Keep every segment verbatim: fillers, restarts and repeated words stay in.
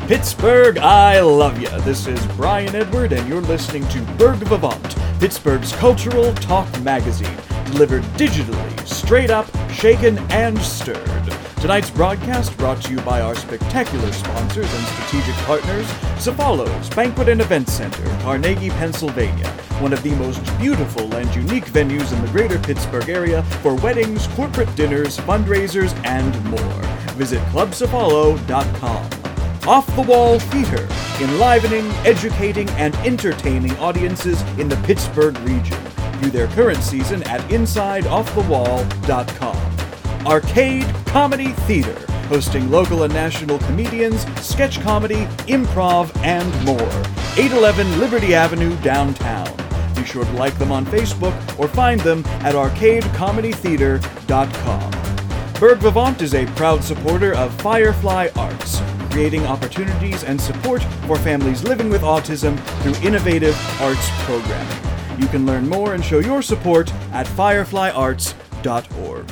Pittsburgh, I love ya. This is Brian Edward, and you're listening to Berg Vivant, Pittsburgh's cultural talk magazine, delivered digitally, straight up, shaken, and stirred. Tonight's broadcast brought to you by our spectacular sponsors and strategic partners, Cefalos Banquet and Event Center, Carnegie, Pennsylvania, one of the most beautiful and unique venues in the greater Pittsburgh area for weddings, corporate dinners, fundraisers, and more. Visit club cefalo dot com. Off the Wall Theater, enlivening, educating, and entertaining audiences in the Pittsburgh region. View their current season at inside off the wall dot com. Arcade Comedy Theater, hosting local and national comedians, sketch comedy, improv, and more. eight eleven Liberty Avenue, downtown. Be sure to like them on Facebook or find them at arcade comedy theater dot com. Berg Vivant is a proud supporter of Firefly Arts, creating opportunities and support for families living with autism through innovative arts programming. You can learn more and show your support at firefly arts dot org.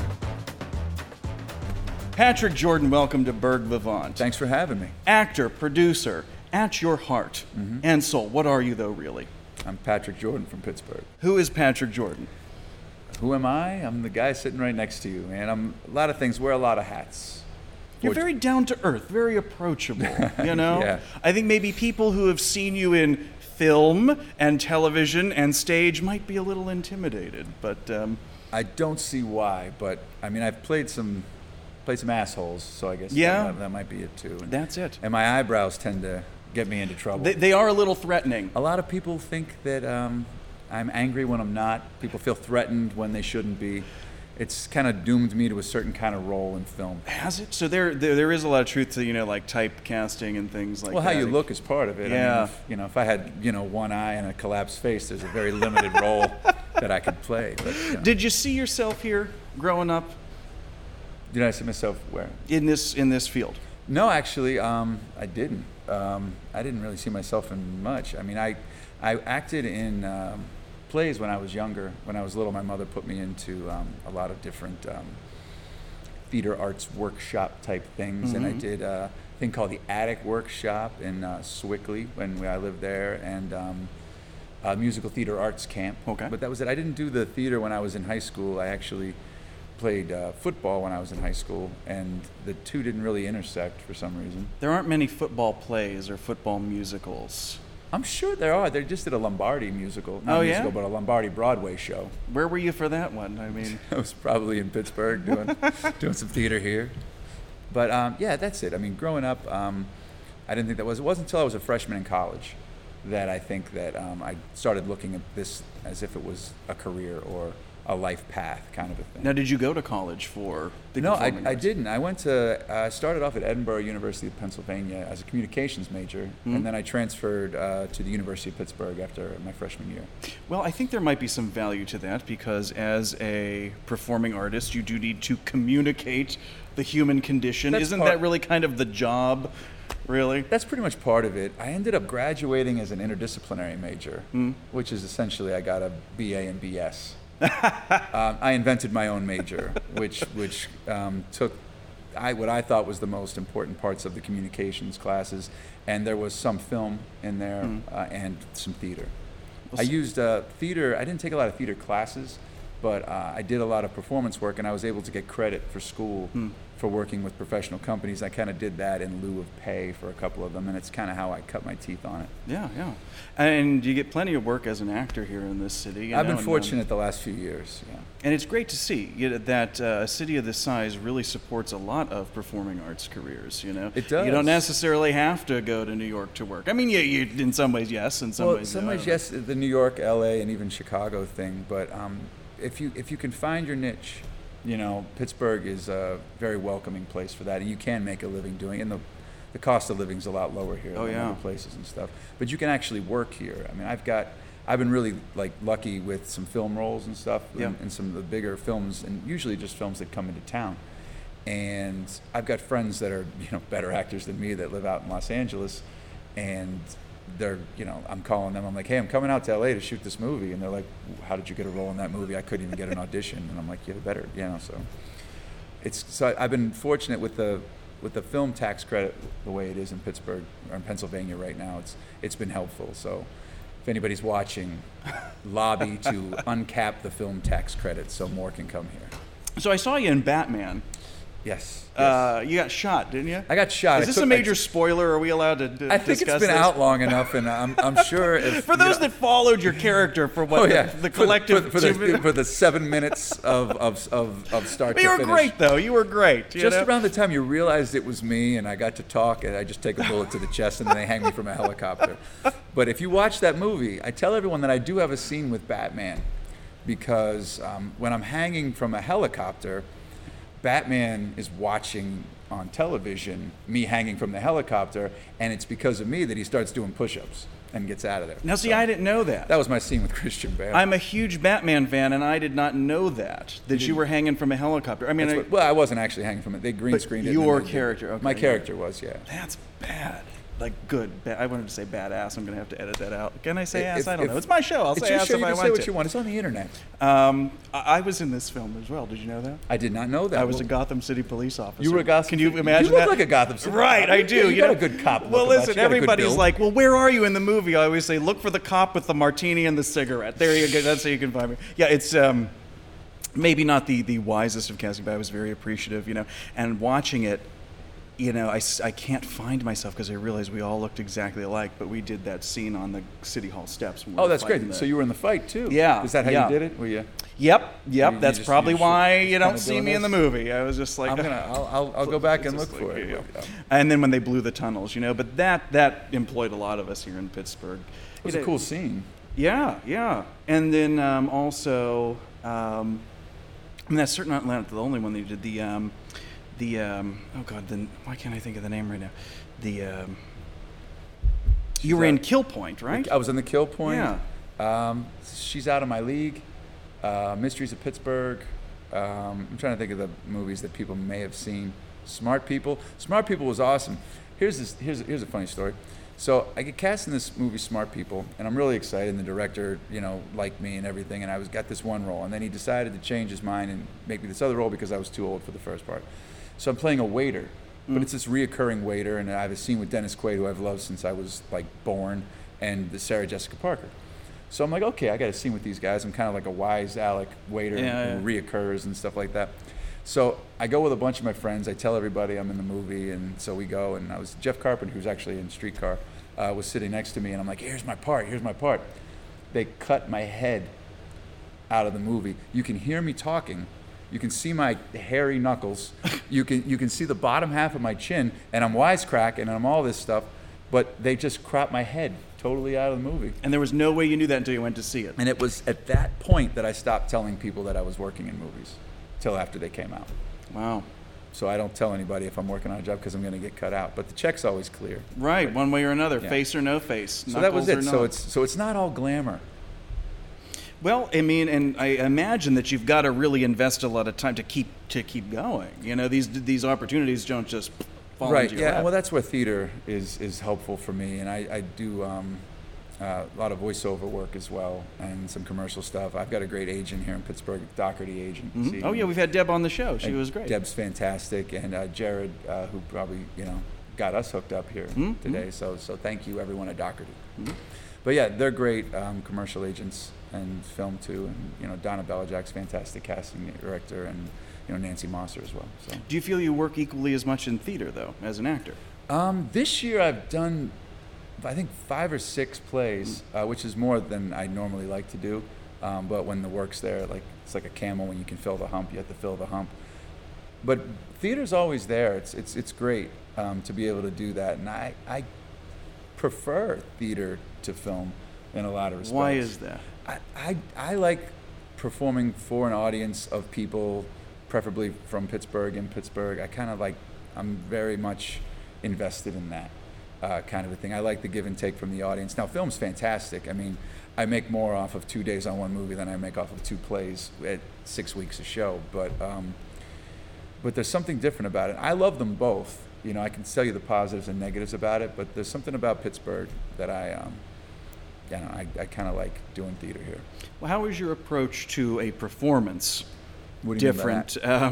Patrick Jordan, welcome to Berg Vivant. Thanks for having me. Actor, producer, at your heart mm-hmm. and soul. What are you, though, really? I'm Patrick Jordan from Pittsburgh. Who is Patrick Jordan? Who am I? I'm the guy sitting right next to you, man. I'm a lot of things, wear a lot of hats. You're very down to earth, very approachable, you know? Yeah. I think maybe people who have seen you in film and television and stage might be a little intimidated, but... Um, I don't see why, but, I mean, I've played some... Played some assholes, so I guess yeah. that, that might be it too. And, That's it. And my eyebrows tend to get me into trouble. They, they are a little threatening. A lot of people think that um, I'm angry when I'm not. People feel threatened when they shouldn't be. It's kind of doomed me to a certain kind of role in film. Has it? So there, there, there is a lot of truth to, you know, like typecasting and things like well, that. Well, how you look is part of it. Yeah. I mean, if, you know, if I had, you know, one eye and a collapsed face, there's a very limited role that I could play. But, you know. Did you see yourself here growing up? Did I see myself where? In this in this field? No, actually, um, I didn't. Um, I didn't really see myself in much. I mean, I I acted in um, plays when I was younger. When I was little, my mother put me into um, a lot of different um, theater arts workshop type things, mm-hmm. and I did a thing called the Attic Workshop in uh, Sewickley when I lived there, and um, a musical theater arts camp. Okay. But that was it. I didn't do the theater when I was in high school. I actually played uh, football when I was in high school, and the two didn't really intersect for some reason. There aren't many football plays or football musicals. I'm sure there are. They just did a Lombardi musical. Not oh, a musical, yeah? but a Lombardi Broadway show. Where were you for that one? I mean, I was probably in Pittsburgh doing doing some theater here. But um, yeah, that's it. I mean, growing up, um, I didn't think that was. It wasn't until I was a freshman in college that I think that um, I started looking at this as if it was a career or a life path kind of a thing. Now, did you go to college for the No, I, performing I arts? didn't. I went to, I uh, started off at Edinburgh University of Pennsylvania as a communications major, Mm-hmm. and then I transferred uh, to the University of Pittsburgh after my freshman year. Well, I think there might be some value to that because as a performing artist, you do need to communicate the human condition. That's Isn't part- that really kind of the job, really? That's pretty much part of it. I ended up graduating as an interdisciplinary major, Mm. which is essentially I got a B A and B S. um, I invented my own major, which which um, took I what I thought was the most important parts of the communications classes, and there was some film in there Mm. uh, and some theater. Well, I s- used uh, theater. I didn't take a lot of theater classes, but uh, I did a lot of performance work, and I was able to get credit for school Mm. for working with professional companies. I kind of did that in lieu of pay for a couple of them, and it's kind of how I cut my teeth on it. Yeah, yeah. And you get plenty of work as an actor here in this city. You I've know, been and, fortunate the last few years. Yeah. Um, and it's great to see you know, that uh, a city of this size really supports a lot of performing arts careers, you know? It does. You don't necessarily have to go to New York to work. I mean, yeah, you, in some ways, yes. In some well, ways, some no. ways, yes, the New York, L A, and even Chicago thing. But um, if you if you can find your niche, you know, Pittsburgh is a very welcoming place for that, and you can make a living doing it. And the the cost of living is a lot lower here Oh, than yeah. other places and stuff. But you can actually work here. I mean, I've got I've been really like lucky with some film roles and stuff, Yeah. and, and some of the bigger films, and usually just films that come into town. And I've got friends that are, you know, better actors than me that live out in Los Angeles, and they're, you know, I'm calling them. I'm like, hey, I'm coming out to L A to shoot this movie, and they're like, how did you get a role in that movie? I couldn't even get an audition. And I'm like, yeah, better, you know. So it's so I've been fortunate with the with the film tax credit the way it is in Pittsburgh or in Pennsylvania right now, it's it's been helpful. So if anybody's watching, lobby to uncap the film tax credit so more can come here. So I saw you in Batman. Yes. yes. Uh, you got shot, didn't you? I got shot. Is this took, a major I, spoiler? Are we allowed to d- I think discuss it's been this? out long enough, and I'm, I'm sure if for those you know, that followed your character for what oh, yeah. the, the for, collective for, for, the, for the seven minutes of of of, of start but to you were finish. great though. You were great. You Just know? around the time you realized it was me, and I got to talk, and I just take a bullet to the chest, and then they hang me from a helicopter. But if you watch that movie, I tell everyone that I do have a scene with Batman, because um, when I'm hanging from a helicopter, Batman is watching on television me hanging from the helicopter, and it's because of me that he starts doing push-ups and gets out of there. Now, see, So I didn't know that. that was my scene with Christian Bale. I'm a huge Batman fan, and I did not know that that you were hanging from a helicopter. I mean, That's I, what- well, I wasn't actually hanging from it. They green But screened it. and then your they did- character, okay, My yeah. character was, yeah. that's bad. Like good. Ba- I wanted to say badass. I'm gonna have to edit that out. Can I say If- ass? if- I don't if- know. It's my show. I'll It's say your ass show. if You I can say want what to. you want. It's on the internet. Um, I, I was in this film as well. Did you know that? I did not know that. I was Well, a Gotham City police officer. You were a Gotham Can you City- imagine you look that? like a Gotham City Right, cop. I You- do. you You got know? a good cop look Well, about you. listen, You got a good everybody's build. like, well, where are you in the movie? I always say, look for the cop with the martini and the cigarette. There you go. That's how you can find me. Yeah, it's um, maybe not the, the wisest of casting, but I was very appreciative, you know. And watching it, you know, I, s- I can't find myself because I realized we all looked exactly alike, but we did that scene on the City Hall steps. When we Oh, were that's fighting great. the- So you were in the fight too. Yeah, Is that how yeah. you did it? Were you? Yep, yep. You- you that's just- probably you should- why you just don't kinda see doing me in the this? movie. I was just like, I'm gonna. I'll. I'll, I'll go back and It's look just for like, it. you know. But, um, And then when they blew the tunnels, you know, but that that employed a lot of us here in Pittsburgh. It was You a know, cool scene. Yeah, yeah. And then um, also, um, I mean, that's certainly not the only one they did. The, um, the um, oh God, then why can't I think of the name right now? The, um, you were in Kill Point, right? I was in the Kill Point. Yeah. Um, She's Out of My League. Uh, Mysteries of Pittsburgh. Um, I'm trying to think of the movies that people may have seen. Smart People. Smart People was awesome. Here's this. Here's here's a funny story. So I get cast in this movie, Smart People, and I'm really excited. And the director, you know, liked me and everything. And I was got this one role, and then he decided to change his mind and make me this other role because I was too old for the first part. So I'm playing a waiter, but it's this reoccurring waiter, and I have a scene with Dennis Quaid, who I've loved since I was like born, and the Sarah Jessica Parker. So I'm like, okay, I got a scene with these guys. I'm kind of like a wise Alec waiter Yeah, who reoccurs and stuff like that. So I go with a bunch of my friends. I tell everybody I'm in the movie, and so we go. And I was Jeff Carpenter, who's actually in Streetcar, uh, was sitting next to me, and I'm like, here's my part, here's my part. They cut my head out of the movie. You can hear me talking. You can see my hairy knuckles. You can you can see the bottom half of my chin, and I'm wisecracking, and I'm all this stuff. But they just cropped my head totally out of the movie. And there was no way you knew that until you went to see it. And it was at that point that I stopped telling people that I was working in movies, till after they came out. Wow. So I don't tell anybody if I'm working on a job because I'm going to get cut out. But the check's always clear. Right, one way or another, Yeah. face or no face. So that was knuckles it. or So not. it's so it's not all glamour. Well, I mean, and I imagine that you've got to really invest a lot of time to keep to keep going. You know, these these opportunities don't just fall Right. into your Yeah. lap. Well, that's where theater is is helpful for me, and I I do um, uh, a lot of voiceover work as well, and some commercial stuff. I've got a great agent here in Pittsburgh, Doherty Agency. Mhm. Oh yeah, we've had Deb on the show. She And was great. Deb's fantastic, and uh, Jared, uh, who probably you know got us hooked up here Mhm. today. So so thank you everyone at Doherty. Mhm. But yeah, they're great um, commercial agents and film too, and you know Donna Belijak's fantastic casting director, and you know Nancy Mosser as well. So Do you feel you work equally as much in theater though, as an actor? um, this year I've done I think five or six plays, uh, which is more than I normally like to do. Um, but when the work's there, like it's like a camel, when you can fill the hump, you have to fill the hump. But theater's always there. It's it's it's great um, to be able to do that, and I I prefer theater to film in a lot of respects. Why is that? I, I, I like performing for an audience of people, preferably from Pittsburgh and Pittsburgh. I kind of like, I'm very much invested in that uh, kind of a thing. I like the give and take from the audience. Now, film's fantastic. I mean, I make more off of two days on one movie than I make off of two plays at six weeks a show. But um, but there's something different about it. I love them both. You know, I can tell you the positives and negatives about it, but there's something about Pittsburgh that I, um, you know, I, I kind of like doing theater here. Well, how is your approach to a performance What do you mean by different? Um,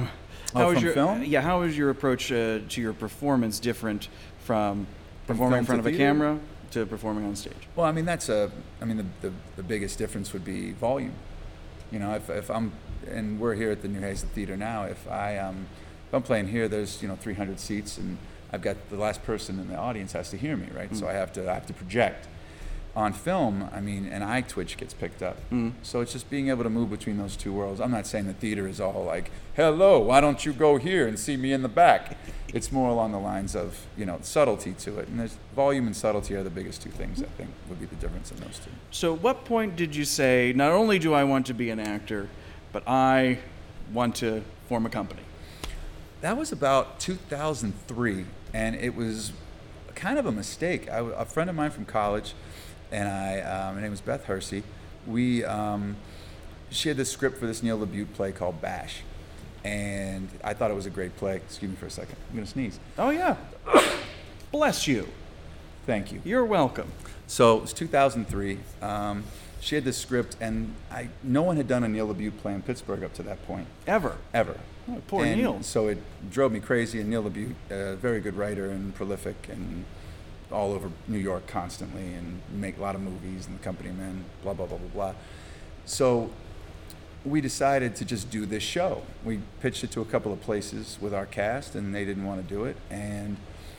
Oh, How is from your film? yeah? How is your approach uh, to your performance different from performing in film front to of a theater? camera to performing on stage? Well, I mean, that's a, I mean, the, the, the biggest difference would be volume. You know, if, if I'm, and we're here at the New Hazen Theater now, if I, um, if I'm playing here, there's, you know, three hundred seats, and I've got the last person in the audience has to hear me, right? Mm. So I have to, I have to project. On film, I mean, an eye twitch gets picked up. Mm. So it's just being able to move between those two worlds. I'm not saying the theater is all like, hello, why don't you go here and see me in the back? It's more along the lines of, you know, subtlety to it. And there's volume and subtlety are the biggest two things, I think, would be the difference in those two. So at what point did you say, not only do I want to be an actor, but I want to form a company? That was about two thousand three, and it was kind of a mistake. I, a friend of mine from college, and I, um, her name was Beth Hersey. We, um, she had this script for this Neil LaBute play called Bash, and I thought it was a great play. Excuse me for a second. I'm gonna sneeze. Oh yeah. Bless you. Thank you. You're welcome. So it was two thousand three. Um, she had this script, and I, no one had done a Neil LaBute play in Pittsburgh up to that point. Ever. Ever. Oh, poor and Neil. So it drove me crazy. And Neil LaBute, a very good writer and prolific, and all over New York constantly, and make a lot of movies, and The Company Men, blah, blah, blah, blah, blah. So we decided to just do this show. We pitched it to a couple of places with our cast, and they didn't want to do it. And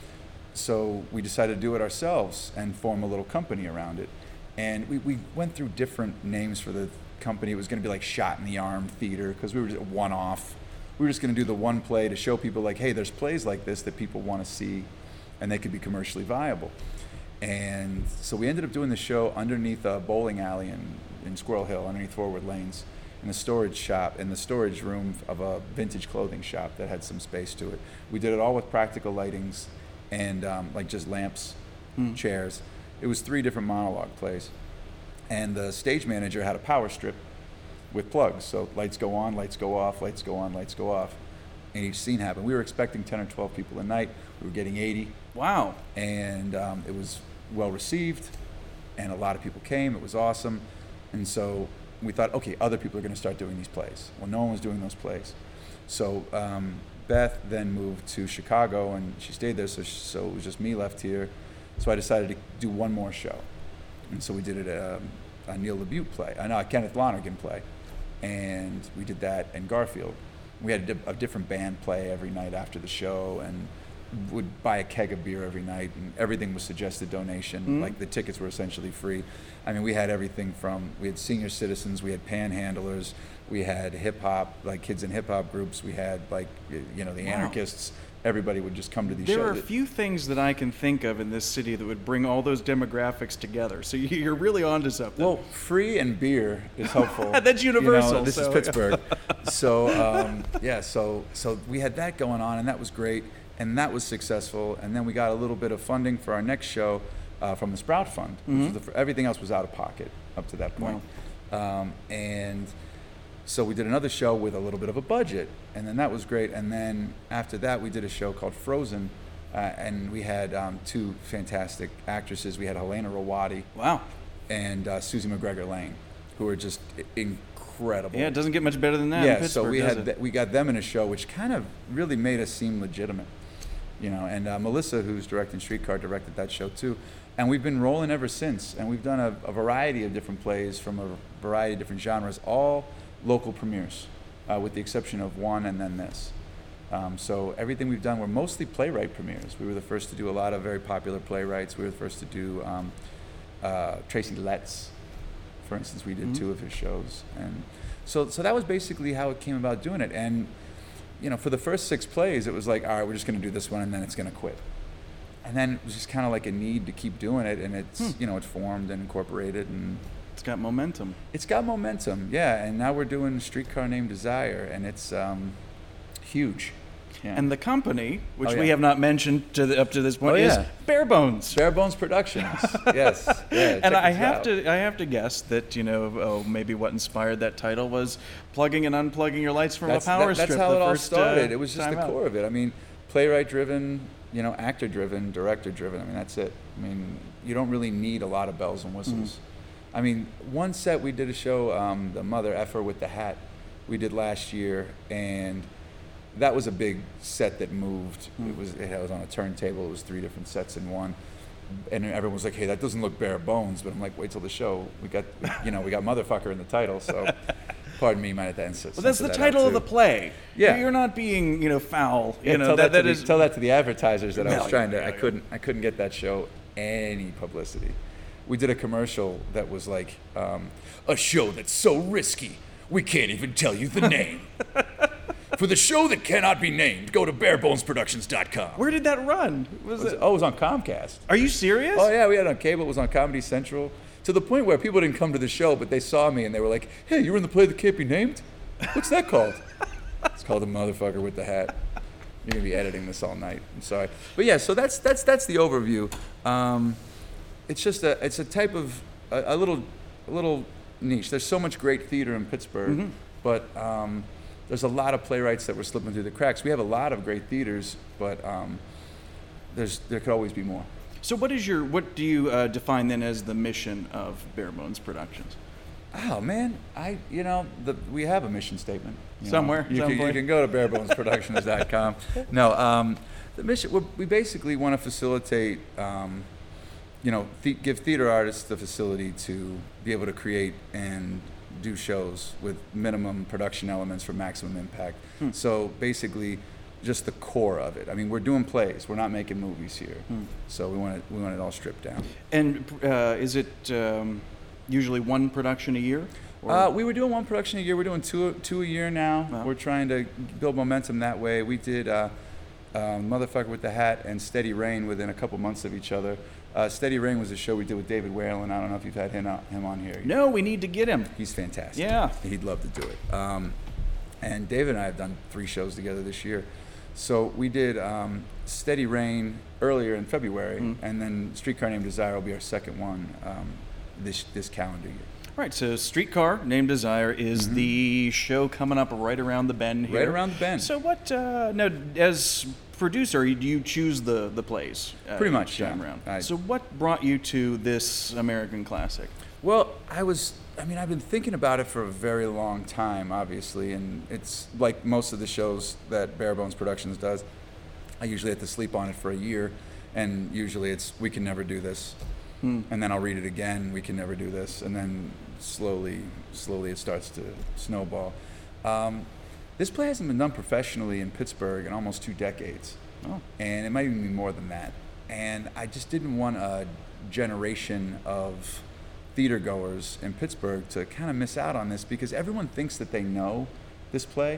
so we decided to do it ourselves and form a little company around it. And we, we went through different names for the company. It was going to be like Shot in the Arm Theater, because we were just one-off. We were just going to do the one play to show people, like, hey, there's plays like this that people want to see, and they could be commercially viable. And so we ended up doing the show underneath a bowling alley in, in Squirrel Hill, underneath Forward Lanes, in a storage shop, in the storage room of a vintage clothing shop that had some space to it. We did it all with practical lightings and um, like just lamps, mm. chairs. It was three different monologue plays. And the stage manager had a power strip with plugs. So lights go on, lights go off, lights go on, lights go off. And each scene happened. We were expecting ten or twelve people a night. We were getting eighty. Wow. And um, it was well received, and a lot of people came. It was awesome. And so we thought, okay, other people are going to start doing these plays. Well, no one was doing those plays. So um, Beth then moved to Chicago, and she stayed there, so, she, so it was just me left here. So I decided to do one more show. And so we did it a, a Neil LaBute play, uh, no, a Kenneth Lonergan play. And we did that in Garfield. We had a, di- a different band play every night after the show, and would buy a keg of beer every night, and everything was suggested donation. Mm-hmm. Like the tickets were essentially free. I mean, we had everything from, we had senior citizens, we had panhandlers, we had hip hop, like kids in hip hop groups, we had like, you know, the wow. anarchists. Everybody would just come to these there shows. There are a few things that I can think of in this city that would bring all those demographics together. So you're really onto something. Well, free and beer is helpful. That's universal. You know, this so. is Pittsburgh. so, um, yeah, so so we had that going on, and that was great, and that was successful. And then we got a little bit of funding for our next show uh, from the Sprout Fund. Mm-hmm. Which was the, everything else was out of pocket up to that point. Wow. Um, and so we did another show with a little bit of a budget, and then that was great. And then after that, we did a show called Frozen, uh, and we had um, two fantastic actresses. We had Helena Rawati, wow, and uh, Susie McGregor Lane, who were just incredible. Yeah, it doesn't get much better than that. Yeah, in so we does had it? th- we got them in a show, which kind of really made us seem legitimate, you know. And uh, Melissa, who's directing Streetcar, directed that show too. And we've been rolling ever since. And we've done a, a variety of different plays from a variety of different genres, all local premieres, uh, with the exception of one and then this. Um, so everything we've done, we're mostly playwright premieres. We were the first to do a lot of very popular playwrights. We were the first to do um, uh, Tracy Letts, for instance. We did mm-hmm. two of his shows. And so so that was basically how it came about doing it. And, you know, for the first six plays, it was like, all right, we're just going to do this one, and then it's going to quit. And then it was just kind of like a need to keep doing it, and it's, hmm. you know, it's formed and incorporated, and it's got momentum. It's got momentum, yeah. And now we're doing Streetcar Named Desire, and it's um, huge. Yeah. And the company, which oh, yeah. we have not mentioned to the, up to this point, oh, yeah. is Bare Bones. Bare Bones Productions. Yes. Yeah, and I have out. to, I have to guess that you know, oh, maybe what inspired that title was plugging and unplugging your lights from that's, a power that, strip. That's how the it all first, started. Uh, it was just the out. core of it. I mean, playwright-driven, you know, actor-driven, director-driven. I mean, that's it. I mean, you don't really need a lot of bells and whistles. Mm-hmm. I mean, one set we did a show, um, The Mother Effer with the Hat, we did last year, and that was a big set that moved. Mm. It was it was on a turntable. It was three different sets in one. And everyone was like, "Hey, that doesn't look bare bones." But I'm like, "Wait till the show. We got, you know, we got motherfucker in the title." So, pardon me, you might have to insist. Well, that's the that title of the play. Yeah, you're not being, you know, foul. Yeah, you know, tell that, that, that to is the, tell that to the advertisers that no, I was trying to. yeah, I yeah. couldn't. I couldn't get that show any publicity. We did a commercial that was like, um, a show that's so risky we can't even tell you the name. For the show that cannot be named, go to bare bones productions dot com. Where did that run? Was it was, it? Oh, it was on Comcast. Are you serious? Oh yeah, we had it on cable. It was on Comedy Central. To the point where people didn't come to the show, but they saw me and they were like, "Hey, you were in the play that can't be named? What's that called?" It's called The Motherfucker with the Hat. You're gonna be editing this all night. I'm sorry, but yeah. So that's that's that's the overview. Um, it's just a it's a type of a, a little a little niche. There's so much great theater in Pittsburgh, mm-hmm. but um, there's a lot of playwrights that were slipping through the cracks. We have a lot of great theaters, but um, there's there could always be more. So what is your what do you uh, define then as the mission of Bare Bones Productions? Oh man, I you know the, we have a mission statement you somewhere. Know. You, can, you can go to bare bones productions dot com. No, um, the mission we're, we basically want to facilitate, um, you know, th- give theater artists the facility to be able to create and do shows with minimum production elements for maximum impact. Hmm. So basically, just the core of it. I mean, we're doing plays. We're not making movies here. Hmm. So we want it. We want it all stripped down. And uh, is it? Um Usually one production a year? Uh, we were doing one production a year. We're doing two two a year now. Wow. We're trying to build momentum that way. We did uh, uh, Motherfucker with the Hat and Steady Rain within a couple months of each other. Uh, Steady Rain was a show we did with David Whalen. I don't know if you've had him, uh, him on here. No, we need to get him. He's fantastic. Yeah. He'd love to do it. Um, and David and I have done three shows together this year. So we did um, Steady Rain earlier in February, mm. and then Streetcar Named Desire will be our second one. Um, this this calendar year. All right, so Streetcar Named Desire is mm-hmm. the show coming up right around the bend here. Right around the bend. So what, uh, now, as producer, do you choose the, the plays? Uh, Pretty much, time yeah. around? I, so what brought you to this American classic? Well, I was, I mean, I've been thinking about it for a very long time, obviously, and it's like most of the shows that Bare Bones Productions does. I usually have to sleep on it for a year, and usually it's, we can never do this. Hmm. And then I'll read it again. We can never do this. And then slowly, slowly it starts to snowball. Um, this play hasn't been done professionally in Pittsburgh in almost two decades. Oh. And it might even be more than that. And I just didn't want a generation of theater goers in Pittsburgh to kind of miss out on this, because everyone thinks that they know this play,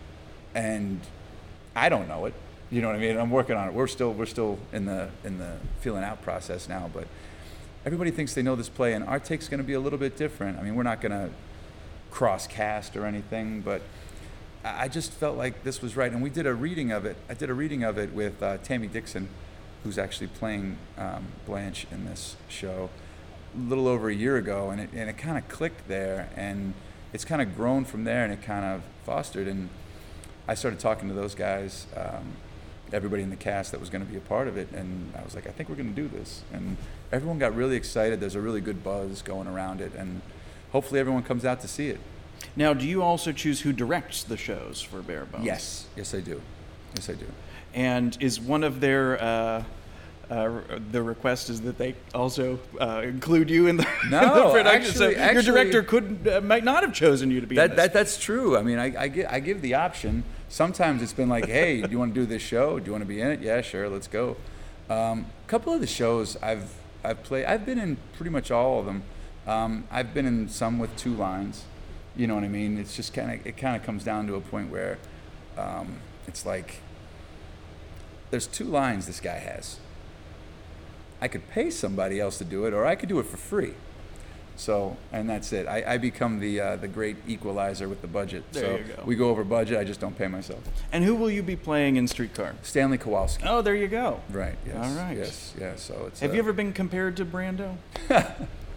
and I don't know it. You know what I mean? I'm working on it. We're still we're still in the in the feeling out process now, but everybody thinks they know this play, and our take's going to be a little bit different. I mean, we're not going to cross cast or anything, but I just felt like this was right. And we did a reading of it. I did a reading of it with uh, Tammy Dixon, who's actually playing um, Blanche in this show, a little over a year ago, and it and it kind of clicked there, and it's kind of grown from there, and it kind of fostered. And I started talking to those guys, um, everybody in the cast that was going to be a part of it, and I was like, I think we're going to do this. And everyone got really excited. There's a really good buzz going around it, and hopefully everyone comes out to see it. Now, do you also choose who directs the shows for Bare Bones? Yes, yes I do. Yes I do. And is one of their uh, uh, the request is that they also uh, include you in the, no, in the production? Actually, so actually, your director could uh, might not have chosen you to be that, in this. That that's true. I mean, I I give, I give the option. Sometimes it's been like, hey, do you want to do this show? Do you want to be in it? Yeah, sure, let's go. Um, a couple of the shows I've I've played, I've been in pretty much all of them. Um, I've been in some with two lines. You know what I mean? It's just kind of, it kind of comes down to a point where um, it's like, there's two lines this guy has. I could pay somebody else to do it, or I could do it for free. So, and that's it. I, I become the uh, the great equalizer with the budget. There so you go. We go over budget, I just don't pay myself. And who will you be playing in Streetcar? Stanley Kowalski. Oh, there you go. Right, yes. All right. Yes, yeah, so it's... Have uh, you ever been compared to Brando?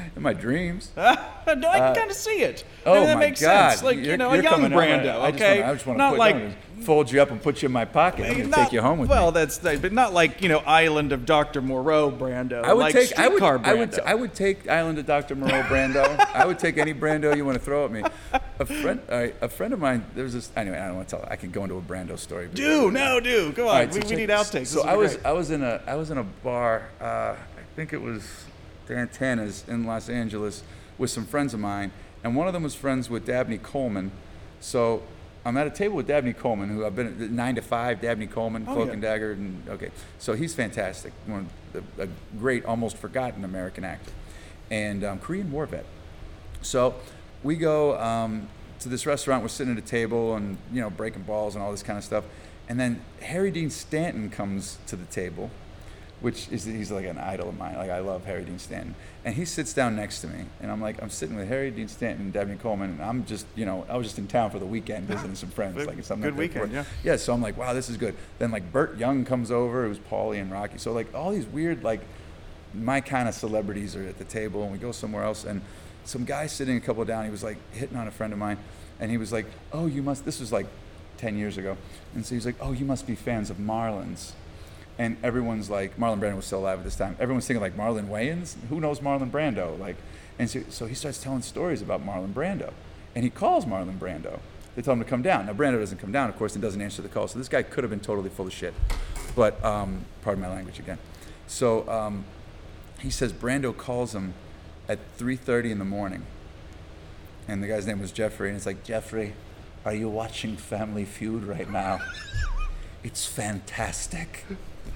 in my dreams. no, I can Uh, kind of see it. Oh I mean, that my makes God! sense. Like You're- you know, you're a young coming on my- Brando. I just Okay, wanna, I just want to not put like. no, fold you up and put you in my pocket. I'm gonna not- take you home with well, me. that's but not like you know Island of Doctor Moreau Brando. I would like take. I would. Streetcar I would. Brando. I would take Island of Doctor Moreau Brando. I would take any Brando you want to throw at me. A friend. All right, a friend of mine. There was this. Anyway, I don't want to tell. I can go into a Brando story. but- do no do. Go on. All right, we so we check need this. outtakes. So This will I be was. great. I was in a. I was in a bar. Uh, I think it was Dantana's in Los Angeles with some friends of mine, and one of them was friends with Dabney Coleman. So I'm at a table with Dabney Coleman, who I've been at nine to five. Dabney Coleman, Oh, Cloak yeah. and Dagger, and okay. So he's fantastic. One of the, a great, almost forgotten American actor, and um, Korean War vet. So we go um, to this restaurant. We're sitting at a table and you know breaking balls and all this kind of stuff, and then Harry Dean Stanton comes to the table, which is he's like an idol of mine. Like I love Harry Dean Stanton, and he sits down next to me, and I'm like I'm sitting with Harry Dean Stanton and Dabney Coleman, and I'm just you know I was just in town for the weekend visiting some friends. Good- like it's something good like that weekend, for- yeah. Yeah, so I'm like wow this is good. Then like Burt Young comes over, it was Paulie and Rocky. So like all these weird like my kind of celebrities are at the table, and we go somewhere else, and some guy sitting a couple down, he was like hitting on a friend of mine, and he was like, oh, you must, this was like ten years ago, and so he's like, oh, you must be fans of Marlon's. And everyone's like, Marlon Brando was still alive at this time. Everyone's thinking like Marlon Wayans? Who knows Marlon Brando? Like, and so, so he starts telling stories about Marlon Brando, and he calls Marlon Brando. They tell him to come down. Now Brando doesn't come down, of course, and doesn't answer the call. So this guy could have been totally full of shit, but um, pardon my language again. So um, he says Brando calls him at three thirty in the morning, and the guy's name was Jeffrey, and it's like, Jeffrey, are you watching Family Feud right now? It's fantastic.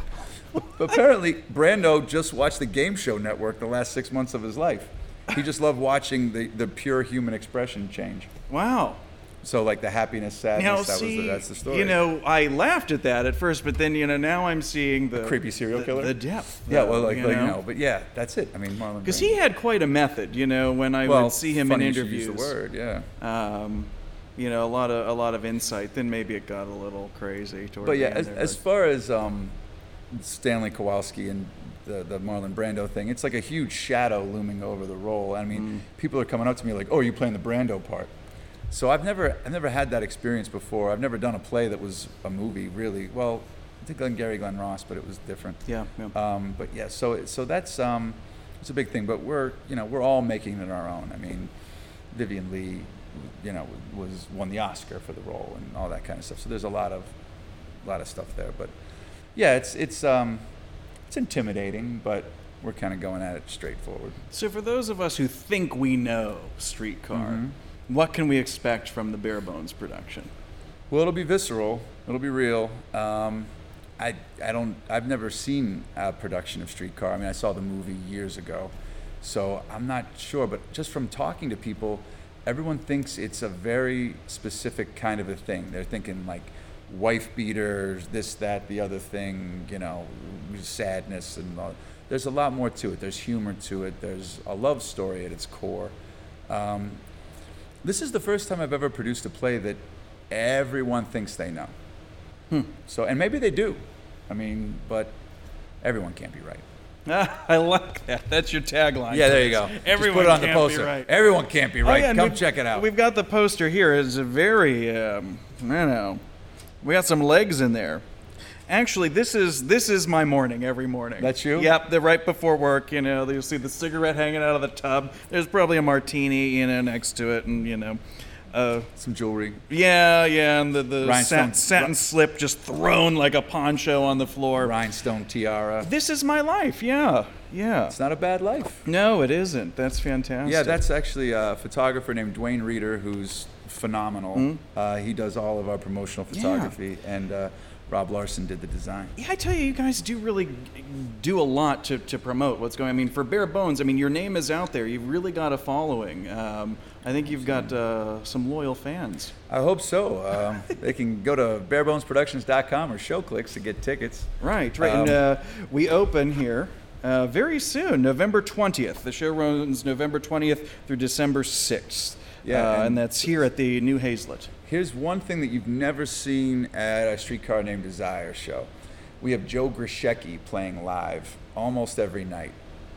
Apparently, Brando just watched the Game Show Network the last six months of his life. He just loved watching the, the pure human expression change. Wow. So like the happiness, sadness, Now, that see, was the, that's the story. you know, I laughed at that at first, but then, you know, now I'm seeing the creepy serial the- killer? the depth. yeah, though, well, like, you like, know? you know, but yeah, that's it. I mean, Marlon. Because Brando. he had quite a method, you know, when I well, would see him in funny you should interviews. use the word, yeah. Um, you know, a lot of a lot of insight. Then maybe it got a little crazy toward But the yeah, end as, there, as but- far as um, Stanley Kowalski and the, the Marlon Brando thing, it's like a huge shadow looming over the role. I mean, Mm. people are coming up to me like, "Oh, you're playing the Brando part." So I've never, I've never had that experience before. I've never done a play that was a movie, really. Well, I did Glengarry Glen Ross, but it was different. yeah, yeah. Um, but yeah, so it- so that's um, it's a big thing. But we're you know we're all making it our own. I mean, Vivian Lee, you know, was won the Oscar for the role and all that kind of stuff. So there's a lot of a lot of stuff there. But yeah, it's it's um, it's intimidating, but we're kind of going at it straightforward. So for those of us who think we know Streetcar, Mhm. what can we expect from the Bare Bones production? Well, it'll be visceral. It'll be real. Um, I I don't. I've never seen a production of Streetcar. I mean, I saw the movie years ago, so I'm not sure. But just from talking to people, everyone thinks it's a very specific kind of a thing. They're thinking like wife beaters, this, that, the other thing. You know, sadness and all. There's a lot more to it. There's humor to it. There's a love story at its core. Um, this is the first time I've ever produced a play that everyone thinks they know. Hmm. So, and maybe they do. I mean, but everyone can't be right. Ah, I like that. That's your tagline. Yeah, there you go. Everyone Just put it on can't the poster. be right. Everyone can't be Oh, right. yeah, and Come we've- check it out. We've got the poster here. It's a very, um, I don't know, we got some legs in there. Actually, this is this is my morning every morning. That's you? Yep, the right before work. You know, you'll see the cigarette hanging out of the tub. There's probably a martini, you know, next to it, and you know, uh, Some jewelry. yeah, yeah, and the the Rhinestone- satin, satin slip just thrown like a poncho on the floor. Rhinestone tiara. This is my life. Yeah, yeah. It's not a bad life. No, it isn't. That's fantastic. Yeah, that's actually a photographer named Dwayne Reeder who's phenomenal. Mhm. Uh, he does all of our promotional Yeah. photography, and uh, Rob Larson did the design. Yeah, I tell you, you guys do really do a lot to, to promote what's going on. I mean, for Bare Bones, I mean, your name is out there. You've really got a following. Um, I think you've got uh, some loyal fans. I hope so. Um, they can go to bare bones productions dot com or ShowClicks to get tickets. Right, right. and Um, uh, we open here uh, very soon, November twentieth. The show runs November twentieth through December sixth. Yeah, uh, and, and- that's here at the New Hazlet. Here's one thing that you've never seen at a Streetcar Named Desire show. We have Joe Grishecki playing live almost every night.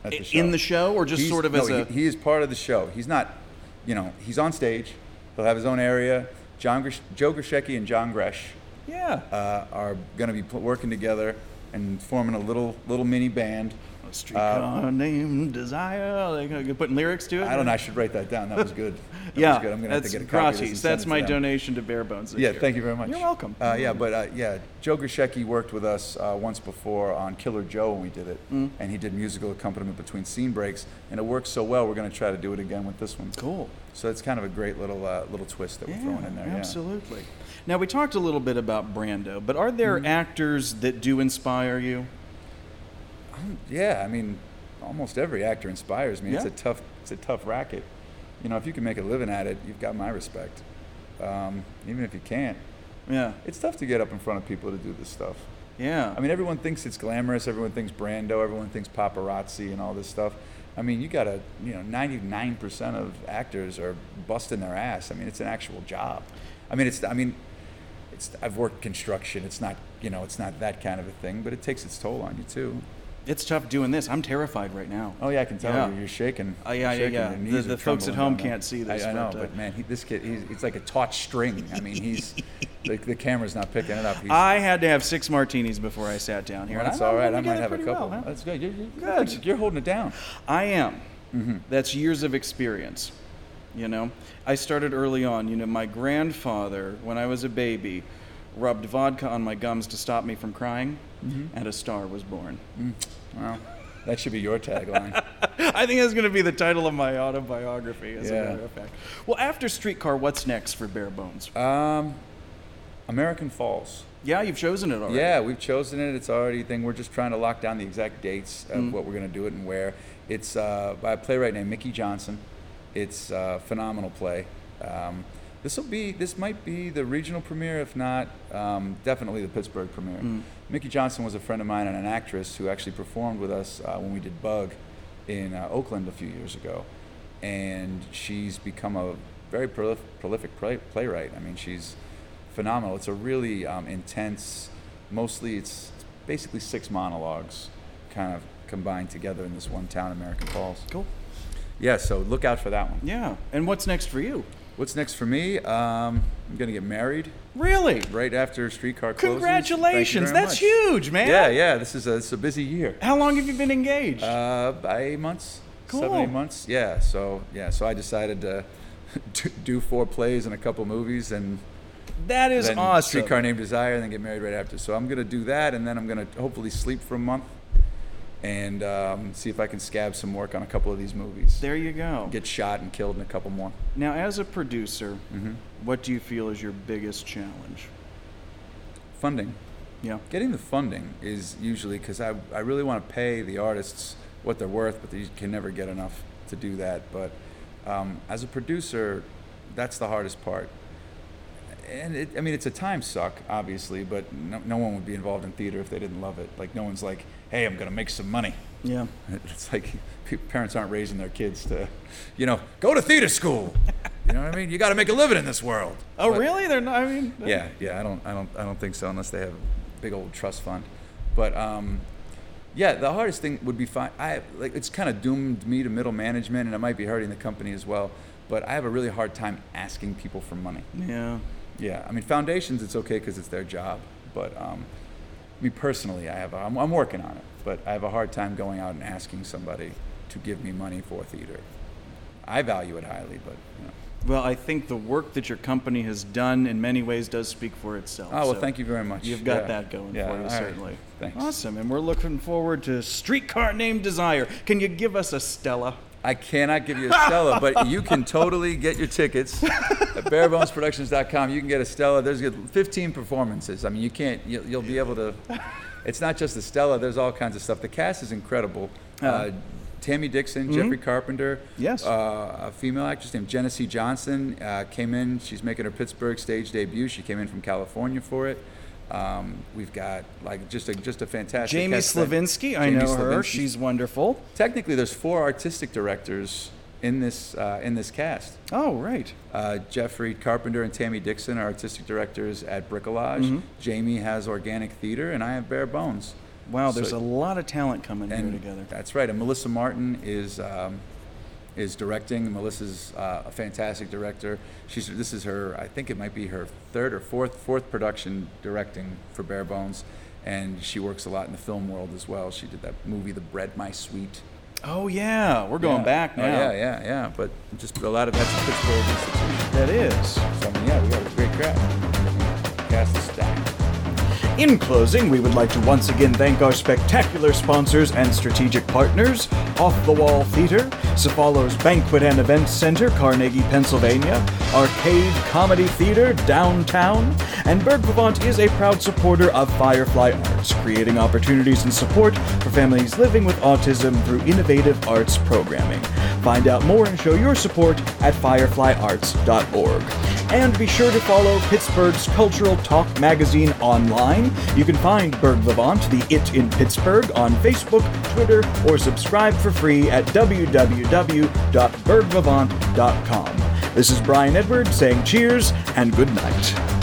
at the show. In the show, or just He's- sort of no, as a... he, he is part of the show. He's not, you know, he's on stage. He'll have his own area. John Grish, Joe Grishecki and John Gresh Yeah. uh, are going to be pl- working together and forming a little little mini band. A streetcar named Desire. Like, uh, putting lyrics to it? I don't know. I should write that down. That was good. That Yeah, was good. I'm gonna have that's to get a copy of this gratis. and send That's it to my them. donation to Bare Bones this Yeah, year. thank you very much. You're welcome. Uh, yeah, but uh, yeah, Joe Grishecki worked with us uh, once before on Killer Joe when we did it, Mm. and he did musical accompaniment between scene breaks, and it worked so well. We're going to try to do it again with this one. Cool. So it's kind of a great little uh, little twist that we're throwing in there. Yeah. Absolutely. Now, we talked a little bit about Brando, but are there Mm-hmm. actors that do inspire you? Um, yeah, I mean, almost every actor inspires me. It's Yeah. a tough, it's a tough racket. You know, if you can make a living at it, you've got my respect. Um, even if you can't, Yeah. it's tough to get up in front of people to do this stuff. Yeah. I mean, everyone thinks it's glamorous. Everyone thinks Brando. Everyone thinks paparazzi and all this stuff. I mean, you got to, you know, ninety-nine percent of actors are busting their ass. I mean, it's an actual job. I mean, it's, I mean, it's, I've worked construction. It's not, you know, it's not that kind of a thing, but it takes its toll on you too. It's tough doing this. I'm terrified right now. Oh yeah, I can tell Yeah. you. You're shaking. Uh, yeah, You're yeah, shaking. yeah. Your The- knees the are folks at trembling home down there. can't see this, I, I know, but, uh, but man, he, this kid, he's, it's like a taut string. I mean, he's the, the camera's not picking it up. He's, I had to have six martinis before I sat down here. well, and that's I'm all right. holding I might together have a pretty couple. well, huh? That's good. You're, you're, Good. You're holding it down. I am. Mm-hmm. That's years of experience. You know, I started early on. You know, my grandfather, when I was a baby, rubbed vodka on my gums to stop me from crying, Mm-hmm. and a star was born. Well, that should be your tagline. I think that's going to be the title of my autobiography, as Yeah. a matter of fact. Well, after Streetcar, what's next for Bare Bones? um, American Falls. Yeah, you've chosen it already. Yeah, we've chosen it. It's already a thing. We're just trying to lock down the exact dates of Mm. what we're going to do it and where. It's uh, by a playwright named Mickey Johnson. It's a phenomenal play. Um, this will be. This might be the regional premiere, if not um, definitely the Pittsburgh premiere. Mm. Mickey Johnson was a friend of mine and an actress who actually performed with us uh, when we did Bug in uh, Oakland a few years ago, and she's become a very prolif- prolific play- playwright. I mean, she's phenomenal. It's a really um, intense, mostly it's, it's basically six monologues kind of combined together in this one town, American Falls. Cool. Yeah, so look out for that one. Yeah. And what's next for you? What's next for me? Um, I'm going to get married Really? right after Streetcar closes. Congratulations. Thank you very That's much. huge, man. Yeah, yeah, this is a, it's a busy year. How long have you been engaged? Uh, about eight months, seven, Cool. eight months. Yeah, so yeah, so I decided to do- do four plays and a couple movies and that is then awesome. Streetcar Named Desire, and then get married right after. So I'm gonna do that, and then I'm gonna hopefully sleep for a month, and um, see if I can scab some work on a couple of these movies. There you go. Get shot and killed in a couple more. Now, as a producer, Mm-hmm. what do you feel is your biggest challenge? Funding. Yeah. Getting the funding is usually because I, I really want to pay the artists what they're worth, but you can never get enough to do that. But um, as a producer, that's the hardest part. And it, I mean, it's a time suck, obviously, but no, no one would be involved in theater if they didn't love it. Like, no one's like, hey, I'm going to make some money. Yeah. It's like pe- parents aren't raising their kids to, you know, go to theater school. You know what I mean? You got to make a living in this world. Oh, But- really? They're not, I mean, yeah, yeah. I don't, I don't, I don't think so unless they have a big old trust fund. But um, yeah, the hardest thing would be fi- I like it's kind of doomed me to middle management, and it might be hurting the company as well. But I have a really hard time asking people for money. Yeah. Yeah, I mean, foundations, it's okay because it's their job. But um, me personally, I have, a, I'm, I'm working on it. But I have a hard time going out and asking somebody to give me money for theater. I value it highly, but you know. Well, I think the work that your company has done in many ways does speak for itself. Oh, well, So thank you very much. You've got Yeah. that going Yeah, for you, all right. certainly. Thanks. Awesome. And we're looking forward to Streetcar Named Desire. Can you give us a Stella? I cannot give you a Stella, but you can totally get your tickets at bare bones productions dot com. You can get a Stella. There's fifteen performances. I mean, you can't, you'll, you'll be able to, it's not just the Stella, there's all kinds of stuff. The cast is incredible. Uh, Tammy Dixon, Jeffrey Carpenter, Yes. uh, a female actress named Genesee Johnson uh, came in. She's making her Pittsburgh stage debut. She came in from California for it. Um, we've got like just a just a fantastic Jamie cast. Slavinsky, I Jamie know her. Slavinsky. She's wonderful. Technically, there's four artistic directors in this uh, in this cast. Oh, right. Uh, Jeffrey Carpenter and Tammy Dixon are artistic directors at Bricolage. Mm-hmm. Jamie has Organic Theater, and I have Bare Bones. Wow, there's So- a lot of talent coming here and together. That's right. And Melissa Martin is um, is directing. Melissa's uh, a fantastic director. She's this is her. I think it might be her third or fourth fourth production directing for Bare Bones, and she works a lot in the film world as well. She did that movie, The Bread My Sweet. Oh yeah, we're going Yeah. back now. Oh, yeah, yeah, yeah. But just a lot of that's a Pittsburgh institution. That is. So I mean, yeah, we got a great crowd. Cast the stack. In closing, we would like to once again thank our spectacular sponsors and strategic partners, Off the Wall Theater, Cephalo's Banquet and Events Center, Carnegie, Pennsylvania, Arcade Comedy Theater, downtown, and Berg Vivant is a proud supporter of Firefly Arts, creating opportunities and support for families living with autism through innovative arts programming. Find out more and show your support at firefly arts dot org. And be sure to follow Pittsburgh's Cultural Talk magazine online. You can find Berg Vivant, the It in Pittsburgh, on Facebook, Twitter, or subscribe for free at w w w dot berg vivant dot com. This is Brian Edward saying cheers and good night.